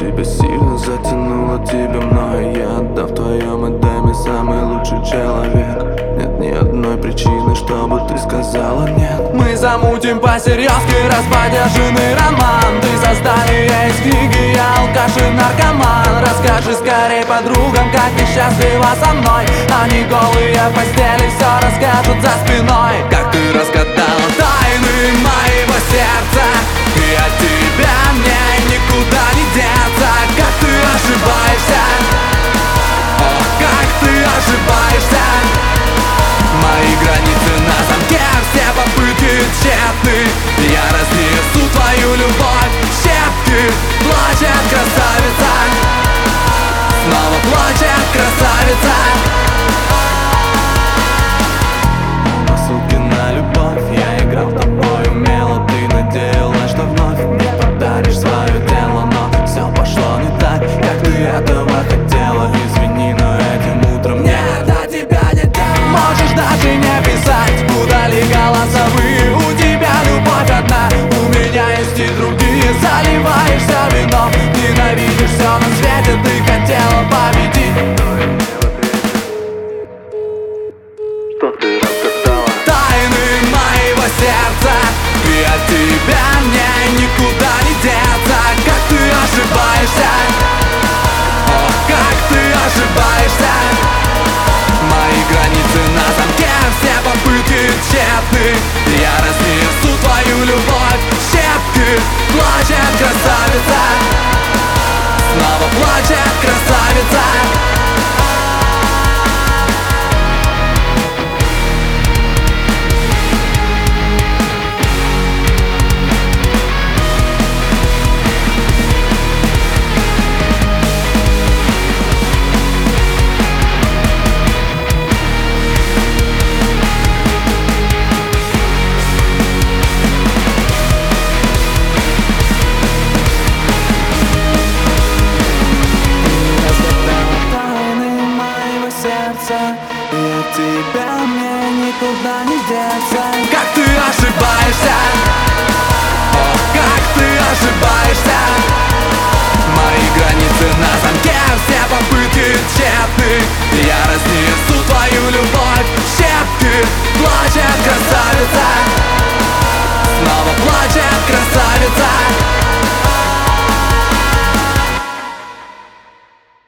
Тебя сильно затянуло, тебе много я отдав в твоем эдеме самый лучший человек. Нет ни одной причины, чтобы ты сказала нет. Мы замутим по-серьезки расподержанный роман. Ты создание из книги, я алкаш и наркоман. Расскажи скорей подругам, как ты счастлива со мной. Они голые в постели все расскажут за спиной. Как ты разгадала тайны моего сердца, и от тебя мне никуда не деться. Как ты ошибаешься, ох, как ты ошибаешься. Мои границы на замке, все попытки тщетны. Я разнесу твою любовь в щепки. Плачет красавица, снова плачет красавица. Посылки на любовь, я играл тобой умело. Ты надеялась, что вновь мне подаришь свое тело, но все пошло не так, как ты этого хотела. Извини, но этим утром мне до тебя нет дела. Можешь даже не писать, удали голосовые. У тебя любовь одна, у меня есть и другие. Заливаешься вином, ненавидишь все на свете. Ты хотела победить, Что ты разгадала? тайны моего сердца, и от тебя мне никуда не деться. Как ты ошибаешься, ох, как ты ошибаешься. Мои границы на замке, все попытки тщетны. Я разнесу твою любовь в щепки. Плачет красавица,